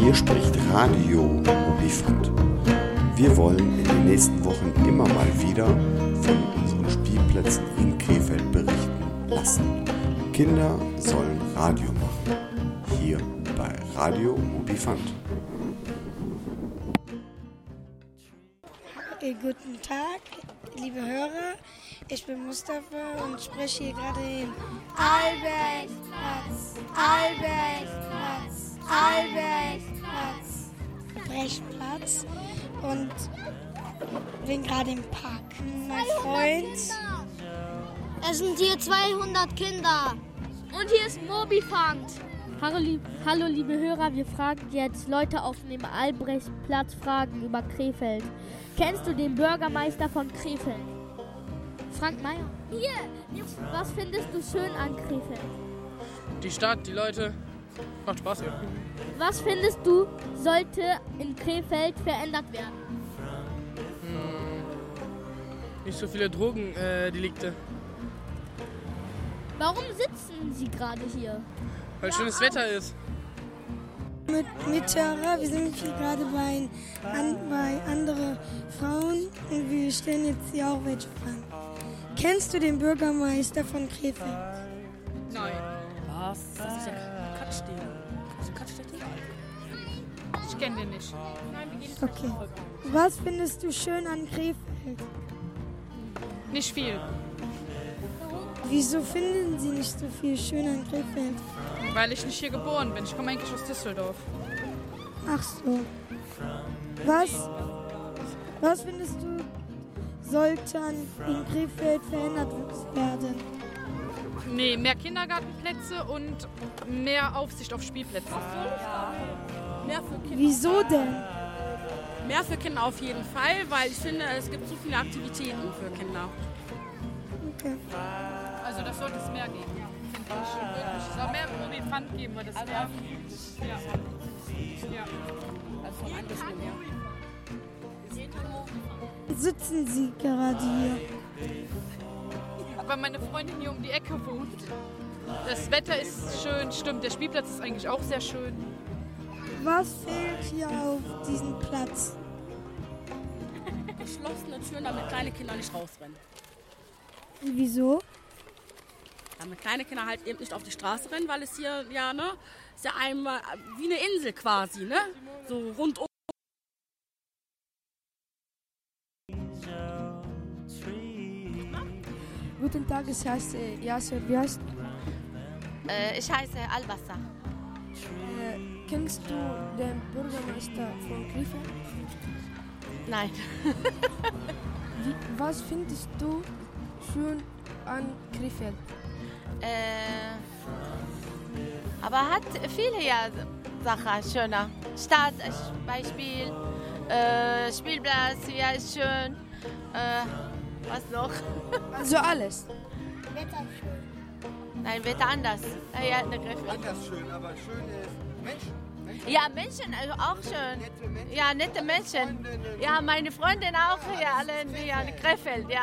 Hier spricht Radio Hobbyfund. Wir wollen in den nächsten Wochen immer mal wieder von unseren Spielplätzen in Krefeld berichten lassen. Kinder sollen Radio machen. Hier bei Radio Hobbyfund. Guten Tag, liebe Hörer. Ich bin Mustafa und spreche hier gerade den Albertplatz, Brechtplatz und bin gerade im Park. Mein Freund. Es sind hier 200 Kinder. Und hier ist Mobifund. Hallo liebe Hörer, wir fragen jetzt Leute auf dem Albrechtplatz Fragen über Krefeld. Kennst du den Bürgermeister von Krefeld? Frank Meyer. Hier. Was findest du schön an Krefeld? Die Stadt, die Leute. Macht Spaß hier. Was findest du, sollte in Krefeld verändert werden? Nicht so viele Drogendelikte. Warum sitzen Sie gerade hier? Weil schönes Wetter ist. Mit Tara, wir sind hier gerade bei anderen Frauen und wir stellen jetzt hier auch welche Fragen. Kennst du den Bürgermeister von Krefeld? Nein. Was? Das ist ja Katzstedt. Also Katzstedt? Ich kenne den nicht. Okay. Was findest du schön an Krefeld? Nicht viel. Wieso finden Sie nicht so viel schön an Krefeld? Weil ich nicht hier geboren bin. Ich komme eigentlich aus Düsseldorf. Ach so. Was findest du, sollte in Krefeld verändert werden? Nee, mehr Kindergartenplätze und mehr Aufsicht auf Spielplätzen. Mehr für Kinder. Wieso denn? Mehr für Kinder auf jeden Fall, weil ich finde, es gibt so viele Aktivitäten für Kinder. Okay. Also das sollte es mehr geben. Finde ich wirklich. Es soll mehr Mobifund geben, weil das mehr... Ja. Also ein bisschen mehr. Sitzen Sie gerade hier? Weil meine Freundin hier um die Ecke wohnt. Das Wetter ist schön, stimmt. Der Spielplatz ist eigentlich auch sehr schön. Was fehlt hier auf diesem Platz? Geschlossene Türen, damit kleine Kinder nicht rausrennen. Wieso? Damit kleine Kinder halt eben nicht auf die Straße rennen, weil es hier, ja, ne, ist ja einmal wie eine Insel quasi, ne? So rundum. Guten Tag, ich heiße Yasser. Wie heißt du? Ich heiße Albassa. Kennst du den Bürgermeister von Krefeld? Nein. Was findest du schön an Krefeld? Aber hat viele Sachen schöner. Stadt, Beispiel, Spielplatz, hier ist schön. Was noch? Also alles. Wetter schön. Nein, Wetter anders. Ja, in der Anders schön, aber schön ist Menschen. Ja, Menschen, also auch schön. Nette Menschen. Ja, nette Menschen. Ja, meine Freundin auch hier, alle in Krefeld, ja.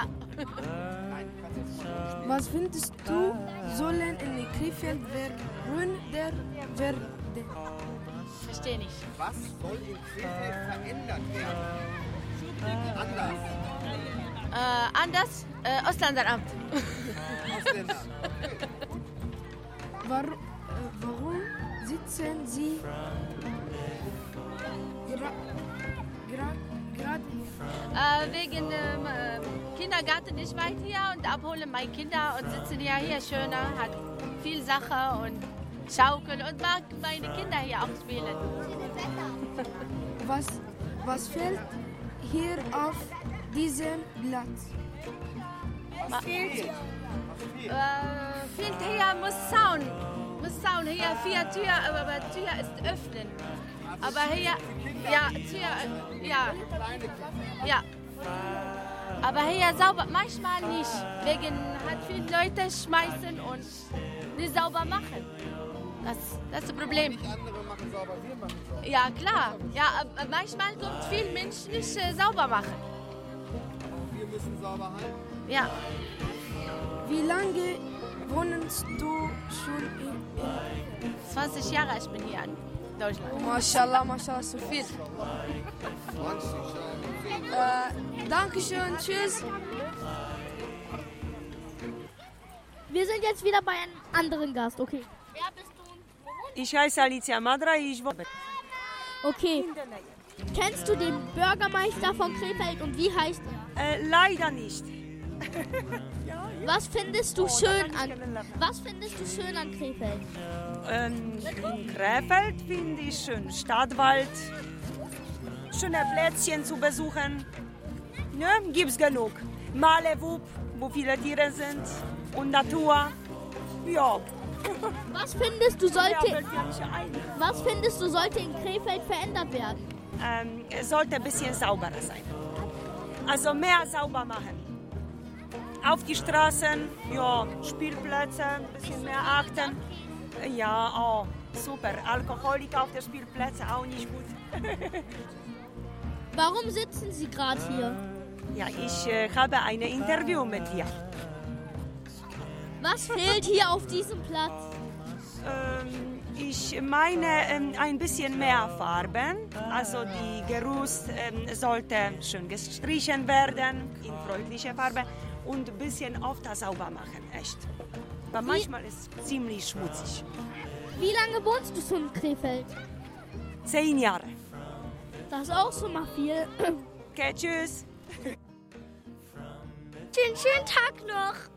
Was findest du, sollen in Krefeld werden? Verstehe nicht. Was soll in Krefeld verändert werden? Anders. Anders? Ausländeramt. Ausländer. Warum sitzen Sie gerade hier? Wegen Kindergarten nicht weit hier und abholen meine Kinder und sitzen ja hier schöner, hat viel Sache und schaukeln und mag meine Kinder hier auch spielen. Was fehlt hier auf diesem Platz? Was fehlt hier? Fehlt hier muss Zaun. Hier 4 Tür, aber Tür ist öffnen. Aber hier, ja, Tür, ja. Aber hier sauber, manchmal nicht. Wegen hat viele Leute schmeißen und nicht sauber machen. Das ist das Problem. Nicht andere machen sauber, wir machen sauber. Ja, klar. Ja, aber manchmal kommt viele Menschen nicht sauber machen. Wir müssen sauber halten. Ja. Wie lange wohnst du schon in 20 Jahre, ich bin hier. Deutschland. Mashallah, mashallah, so viel. Dankeschön, tschüss. Wir sind jetzt wieder bei einem anderen Gast, okay. Wer bist du? Ich heiße Alicia Madra, ich wohne Okay. in der Nähe. Kennst du den Bürgermeister von Krefeld und wie heißt er? Leider nicht. Was findest du schön an Krefeld? In Krefeld finde ich schön Stadtwald, schöne Plätzchen zu besuchen. Ne, gibt's genug. Malewup, wo viele Tiere sind und Natur. Ja. Was findest du sollte Mehr fällt mir nicht ein. in Krefeld verändert werden? Es sollte ein bisschen sauberer sein. Also mehr sauber machen. Auf die Straßen, ja, Spielplätze, ein bisschen mehr achten. Ja, oh, super. Alkoholiker auf den Spielplätzen auch nicht gut. Warum sitzen Sie gerade hier? Ja, ich habe ein Interview mit dir. Was fehlt hier auf diesem Platz? Ich meine ein bisschen mehr Farben. Also die Gerüst sollte schön gestrichen werden in freundlicher Farbe und ein bisschen öfter sauber machen, echt. Aber manchmal ist es ziemlich schmutzig. Wie lange wohnst du schon in Krefeld? 10 Jahre. Das ist auch schon mal viel. Okay, tschüss. Schönen Tag noch.